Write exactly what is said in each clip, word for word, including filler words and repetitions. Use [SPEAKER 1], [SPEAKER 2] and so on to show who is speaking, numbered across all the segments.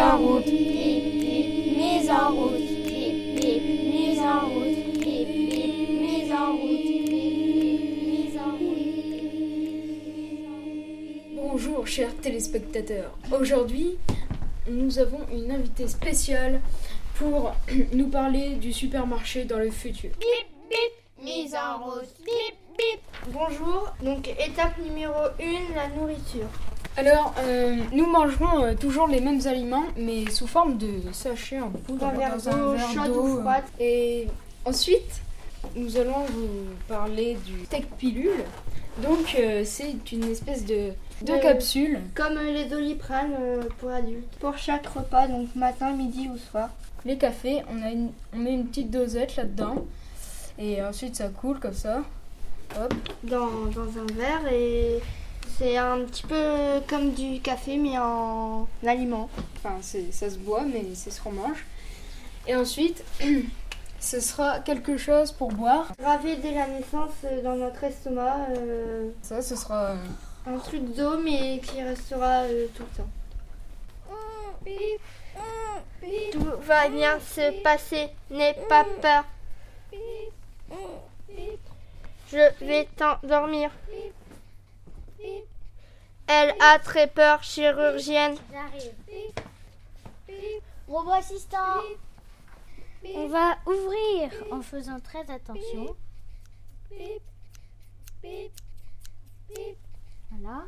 [SPEAKER 1] en route, mise en route, mise en route, mise en route, mise en route.
[SPEAKER 2] Bonjour chers téléspectateurs, aujourd'hui nous avons une invitée spéciale pour nous parler du supermarché dans le futur.
[SPEAKER 1] Bip bip, mise en route, bip bip.
[SPEAKER 3] Bonjour, donc étape numéro un, la nourriture.
[SPEAKER 2] Alors, euh, nous mangerons euh, toujours les mêmes aliments, mais sous forme de sachets en poudre
[SPEAKER 3] Dans un verre
[SPEAKER 2] dans un
[SPEAKER 3] d'eau
[SPEAKER 2] verre
[SPEAKER 3] chaude
[SPEAKER 2] d'eau.
[SPEAKER 3] ou froide.
[SPEAKER 2] Et ensuite, nous allons vous parler du steak pilule. Donc, euh, c'est une espèce de, de
[SPEAKER 3] Euh,
[SPEAKER 2] capsule.
[SPEAKER 3] Comme les Doliprane euh, pour adultes. Pour chaque repas, donc matin, midi ou soir.
[SPEAKER 2] Les cafés, on, a une, on met une petite dosette là-dedans. Et ensuite, ça coule comme ça. Hop.
[SPEAKER 3] Dans, dans un verre et c'est un petit peu comme du café mais en aliment.
[SPEAKER 2] Enfin, c'est, ça se boit, mais c'est ce qu'on mange. Et ensuite, ce sera quelque chose pour boire.
[SPEAKER 3] Gravé dès la naissance euh, dans notre estomac. euh,
[SPEAKER 2] Ça, ce sera... euh,
[SPEAKER 3] un truc d'eau mais qui restera euh, tout le temps. Tout va bien se passer, n'aie pas peur. Je vais t'endormir. Elle a très peur, chirurgienne.
[SPEAKER 1] J'arrive. Robot assistant. On va ouvrir en faisant très attention. Voilà.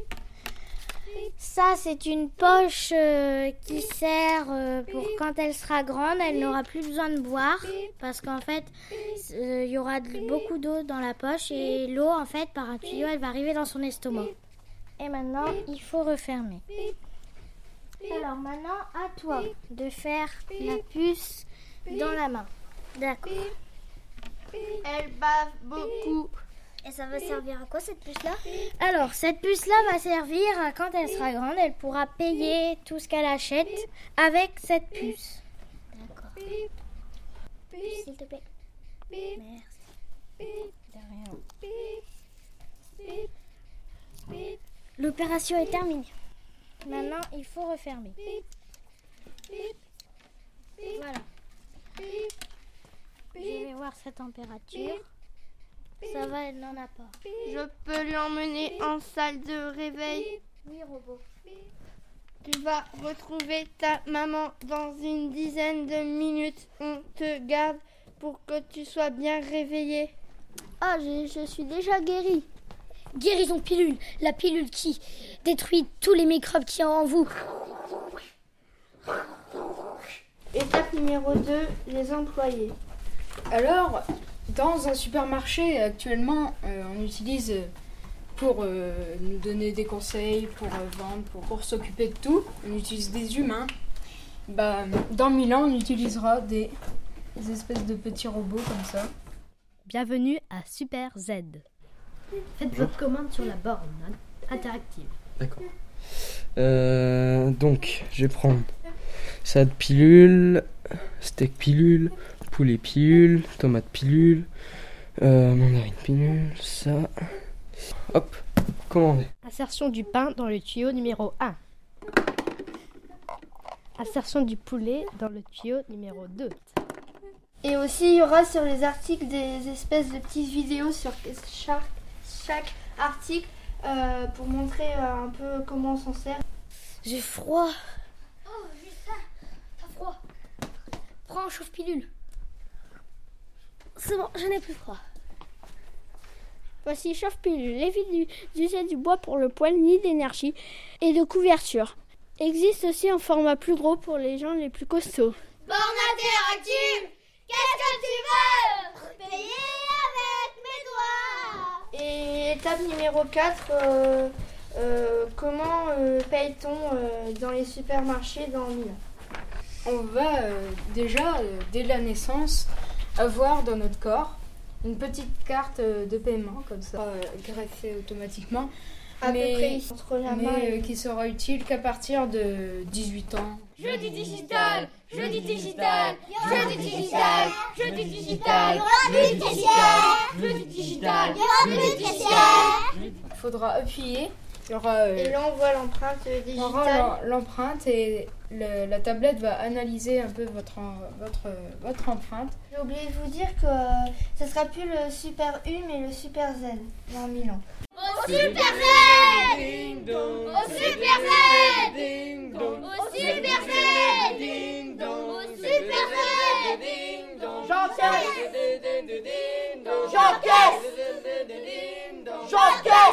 [SPEAKER 1] Ça, c'est une poche euh, qui sert euh, pour quand elle sera grande, elle n'aura plus besoin de boire parce qu'en fait, il y aura de- beaucoup d'eau dans la poche et l'eau, en fait, par un tuyau, elle va arriver dans son estomac. Et maintenant, il faut refermer. Alors maintenant, à toi de faire la puce dans la main. D'accord.
[SPEAKER 3] Elle bave beaucoup.
[SPEAKER 1] Et ça va servir à quoi cette puce-là? Alors, cette puce-là va servir à quand elle sera grande, elle pourra payer tout ce qu'elle achète avec cette puce. D'accord. S'il te plaît. Merci. De rien. L'opération est terminée. Maintenant, il faut refermer. Voilà. Je vais voir sa température. Ça va, elle n'en a pas.
[SPEAKER 3] Je peux lui emmener en salle de réveil.
[SPEAKER 1] Oui, robot.
[SPEAKER 3] Tu vas retrouver ta maman dans une dizaine de minutes. On te garde pour que tu sois bien réveillé.
[SPEAKER 1] Ah, je, je suis déjà guérie. Guérison pilule, la pilule qui détruit tous les microbes qui sont en vous.
[SPEAKER 3] Étape numéro deux, les employés.
[SPEAKER 2] Alors, dans un supermarché, actuellement, euh, on utilise euh, pour euh, nous donner des conseils, pour euh, vendre, pour, pour s'occuper de tout, on utilise des humains. Bah, dans Milan, on utilisera des, des espèces de petits robots comme ça.
[SPEAKER 4] Bienvenue à Super Z. Faites votre commande sur la borne interactive.
[SPEAKER 5] D'accord. Euh, donc, je vais prendre salade pilule, steak pilule, poulet pilule, tomate pilule, euh, mandarine pilule, ça. Hop, commandé.
[SPEAKER 4] Insertion du pain dans le tuyau numéro un. Insertion du poulet dans le tuyau numéro deux.
[SPEAKER 3] Et aussi, il y aura sur les articles des espèces de petites vidéos sur chaque, chaque article euh, pour montrer euh, un peu comment on s'en sert.
[SPEAKER 1] J'ai froid. Oh, Justin, t'as froid. Prends un chauffe-pilule. C'est bon, je n'ai plus froid.
[SPEAKER 6] Voici chauffe-pilule, l'évite d'user du bois pour le poêle ni d'énergie et de couverture. Existe aussi un format plus gros pour les gens les plus costauds.
[SPEAKER 1] Borne interactive, qu'est-ce que tu veux? Payer avec mes doigts.
[SPEAKER 3] Et étape numéro quatre, euh, euh, comment euh, paye-t-on euh, dans les supermarchés dans Milan?
[SPEAKER 2] On va euh, déjà, euh, dès la naissance, avoir dans notre corps une petite carte euh, de paiement, comme ça, euh, greffée automatiquement,
[SPEAKER 3] À
[SPEAKER 2] mais,
[SPEAKER 3] peu près entre la main
[SPEAKER 2] mais
[SPEAKER 3] et...
[SPEAKER 2] euh, qui sera utile qu'à partir de dix-huit ans.
[SPEAKER 1] Jeudi digital, jeudi digital, jeudi digital, jeudi digital, jeudi digital, jeudi digital, jeudi digital.
[SPEAKER 2] Il faudra appuyer Il y aura, euh,
[SPEAKER 3] Et là, on voit l'empreinte euh,
[SPEAKER 2] il y aura
[SPEAKER 3] digitale.
[SPEAKER 2] l'em- l'empreinte et le- la tablette va analyser un peu votre, en- votre, votre empreinte.
[SPEAKER 3] J'ai oublié de vous dire que euh, ça sera plus le Super U, mais le Super Z dans Milan.
[SPEAKER 1] Au Super Z Ding dong. Au Super Z Ding dong. Au Super Z Ding dong. Au Super Z Ding dong.
[SPEAKER 7] J'encaisse J'encaisse J'encaisse